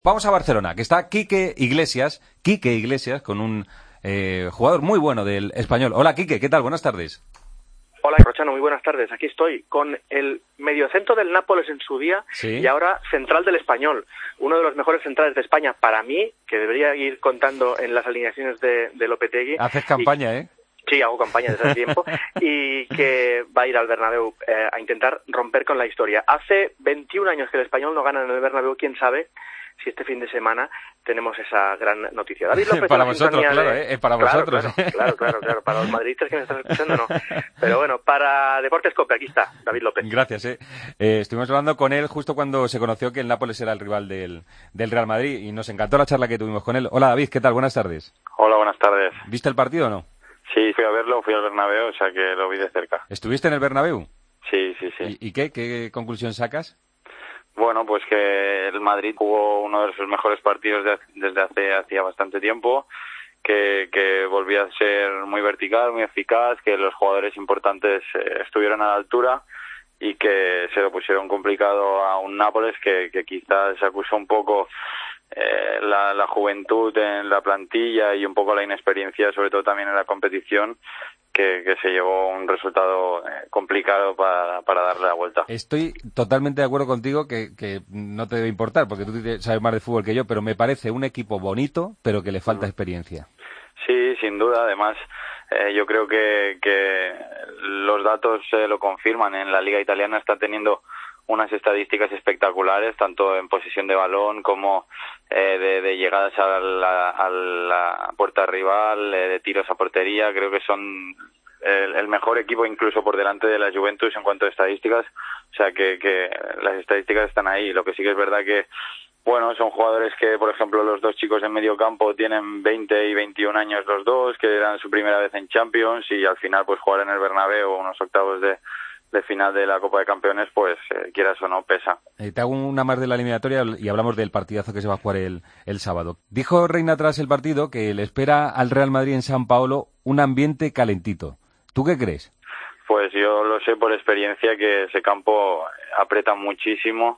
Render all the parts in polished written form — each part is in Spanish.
Vamos a Barcelona, que está Quique Iglesias, con un jugador muy bueno del Español. Hola, Quique, ¿qué tal? Buenas tardes. Hola, Rochano, muy buenas tardes. Aquí estoy con el mediocentro del Nápoles en su día, ¿Sí? Y ahora central del Español. Uno de los mejores centrales de España para mí, que debería ir contando en las alineaciones de Lopetegui. Haces campaña, ¿eh? Sí, hago campaña desde hace tiempo y que va a ir al Bernabéu a intentar romper con la historia. Hace 21 años que el Español no gana en el Bernabéu, quién sabe si este fin de semana tenemos esa gran noticia. David López para vosotros, claro, es para vosotros. Claro, para los madridistas que me están escuchando no. Pero bueno, para Deportes Cope, aquí está, David López. Gracias, estuvimos hablando con él justo cuando se conoció que el Nápoles era el rival del Real Madrid y nos encantó la charla que tuvimos con él. Hola, David, ¿qué tal? Buenas tardes. Hola, buenas tardes. ¿Viste el partido o no? Sí, fui a verlo, fui al Bernabéu, o sea que lo vi de cerca. ¿Estuviste en el Bernabéu? Sí. ¿Y qué conclusión sacas? Bueno, pues que el Madrid jugó uno de sus mejores partidos desde hacía bastante tiempo, que volvía a ser muy vertical, muy eficaz, que los jugadores importantes estuvieron a la altura y que se lo pusieron complicado a un Nápoles que quizás se acusó un poco la juventud en la plantilla y un poco la inexperiencia, sobre todo también en la competición, que se llevó un resultado complicado para darle la vuelta. Estoy totalmente de acuerdo contigo que no te debe importar, porque tú sabes más de fútbol que yo, pero me parece un equipo bonito, pero que le falta experiencia. Sí, sin duda. Además, yo creo que los datos lo confirman. En la Liga Italiana está teniendo unas estadísticas espectaculares, tanto en posesión de balón como de llegadas a la puerta rival, de tiros a portería. Creo que son el mejor equipo incluso por delante de la Juventus en cuanto a estadísticas. O sea que las estadísticas están ahí. Lo que sí que es verdad que bueno, son jugadores que, por ejemplo, los dos chicos en medio campo tienen 20 y 21 años los dos, que eran su primera vez en Champions y al final pues jugar en el Bernabéu unos octavos de final de la Copa de Campeones, pues quieras o no, pesa. Te hago una más de la eliminatoria y hablamos del partidazo que se va a jugar el sábado. Dijo Reina tras el partido que le espera al Real Madrid en San Paolo un ambiente calentito. ¿Tú qué crees? Pues yo lo sé por experiencia que ese campo aprieta muchísimo.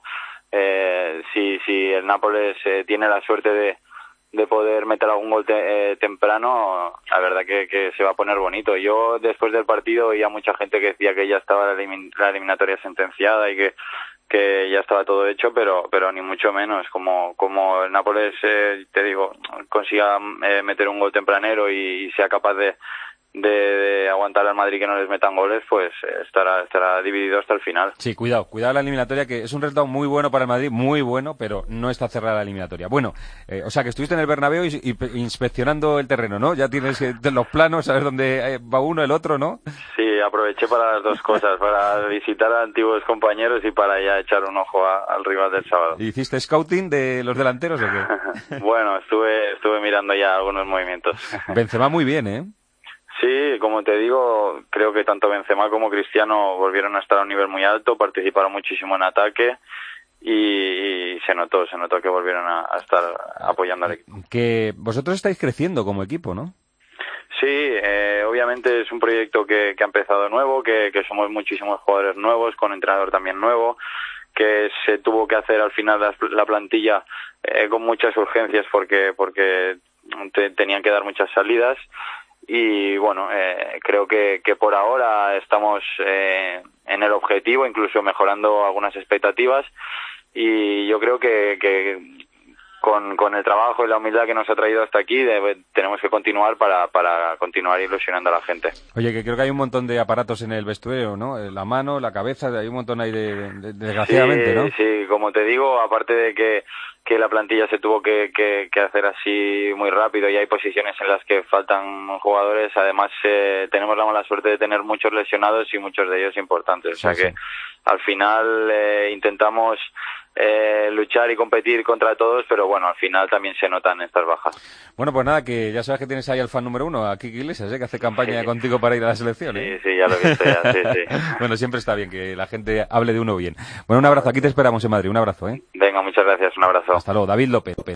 Si el Nápoles tiene la suerte de poder meter algún gol temprano, la verdad que se va a poner bonito. Yo después del partido oía mucha gente que decía que ya estaba la eliminatoria sentenciada y que ya estaba todo hecho, pero ni mucho menos. Como el Nápoles, te digo, consiga meter un gol tempranero y sea capaz de aguantar al Madrid que no les metan goles, pues estará dividido hasta el final. Sí, cuidado la eliminatoria, que es un resultado muy bueno para el Madrid, muy bueno, pero no está cerrada la eliminatoria. Bueno, o sea que estuviste en el Bernabéu y inspeccionando el terreno, ¿no? Ya tienes los planos, saber dónde va uno, el otro, ¿no? Sí, aproveché para las dos cosas, para visitar a antiguos compañeros y para ya echar un ojo al rival del sábado. ¿Hiciste scouting de los delanteros o qué? Bueno, estuve mirando ya algunos movimientos. Benzema muy bien, ¿eh? Sí, como te digo, creo que tanto Benzema como Cristiano volvieron a estar a un nivel muy alto, participaron muchísimo en ataque y se notó que volvieron a estar apoyando al equipo. Que vosotros estáis creciendo como equipo, ¿no? Sí, obviamente es un proyecto que ha empezado nuevo, que somos muchísimos jugadores nuevos, con entrenador también nuevo, que se tuvo que hacer al final la plantilla con muchas urgencias porque tenían que dar muchas salidas. Y bueno, creo que por ahora estamos en el objetivo, incluso mejorando algunas expectativas, y yo creo que con el trabajo y la humildad que nos ha traído hasta aquí tenemos que continuar para continuar ilusionando a la gente. Oye, que creo que hay un montón de aparatos en el vestuario, ¿no? La mano, la cabeza, hay un montón ahí desgraciadamente, sí, ¿no? Sí, como te digo, aparte de que la plantilla se tuvo que hacer así muy rápido y hay posiciones en las que faltan jugadores, además tenemos la mala suerte de tener muchos lesionados y muchos de ellos importantes, o sea que al final intentamos luchar y competir contra todos, pero bueno, al final también se notan estas bajas. Bueno, pues nada, que ya sabes que tienes ahí al fan número uno, a Quique Iglesias, que hace campaña contigo para ir a la selección, ¿eh? Sí, ya lo he visto ya, sí. Bueno, siempre está bien que la gente hable de uno bien. Bueno, un abrazo, aquí te esperamos en Madrid, un abrazo, ¿eh? Venga, muchas gracias, un abrazo. Hasta luego, David López.